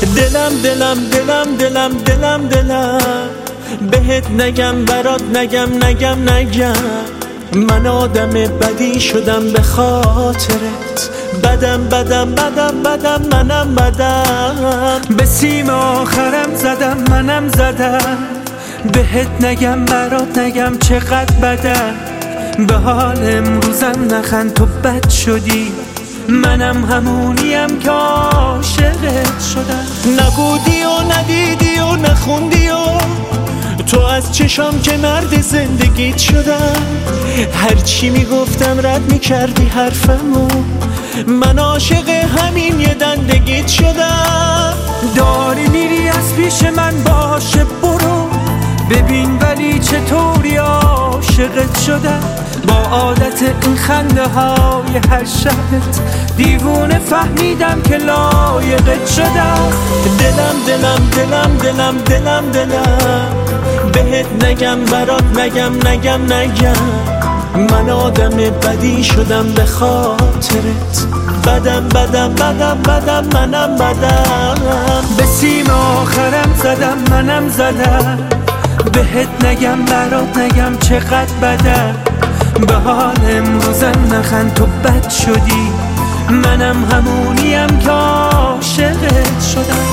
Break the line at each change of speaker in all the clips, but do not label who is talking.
دلم دلم دلم دلم دلم دلم بهت نگم برات نگم من آدم بدی شدم به خاطرت بدم منم بدم به سیم آخرم زدم منم زدم بهت نگم برات نگم چقدر بدم به حال امروزم نخند تو بد شدی منم همونیم که عاشقت شدم نبودی و ندیدی و نخوندی و تو از چشام که مرد زندگیت شدم هرچی میگفتم رد میکردی حرفمو من عاشق همین یه دندگیت شدم داری میری از پیش من باشه برو ببین ولی چطوری عاشقت شدم با عادت این خنده های هر شبت دیوونه فهمیدم که لایقت شدم دلم دلم دلم دلم دلم دلم بهت نگم برات نگم من آدم بدی شدم به خاطرت بدم منم بدم به سیم آخرم زدم منم زدم بهت نگم برات نگم چقدر بدم به حال امروزم نخند تو بد شدی منم همونیم که عاشقت شدم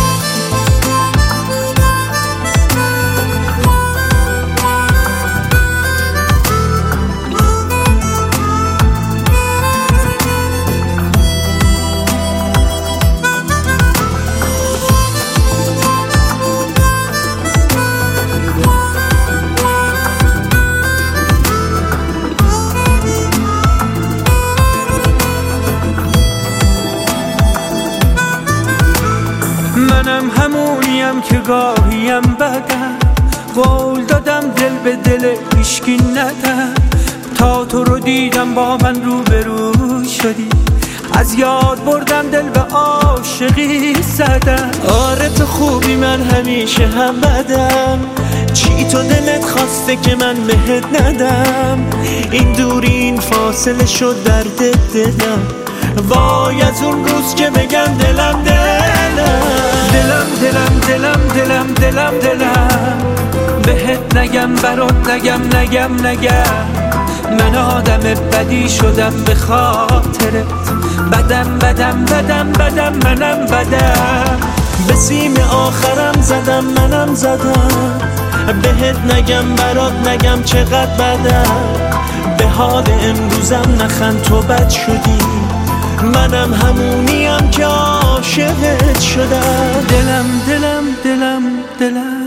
منم همونیم که گاهیم بدم قول دادم دل به دل هیچکی ندم تا تو رو دیدم با من روبرو شدی از یاد بردم دل به عاشقی زدم آره تو خوبی من همیشه هم بدم چی تو دلت خواسته که من بهت ندم این دوری این فاصله شد درد دلم وای از اون روز که بگم دلم بهت نگم برات نگم من آدم بدی شدم به خاطرت بدم منم بدم به سیم آخرم زدم منم زدم بهت نگم برات نگم چقدر بدم به حال امروزم نخند تو بد شدی منم همونیم که عاشقت شدم دلم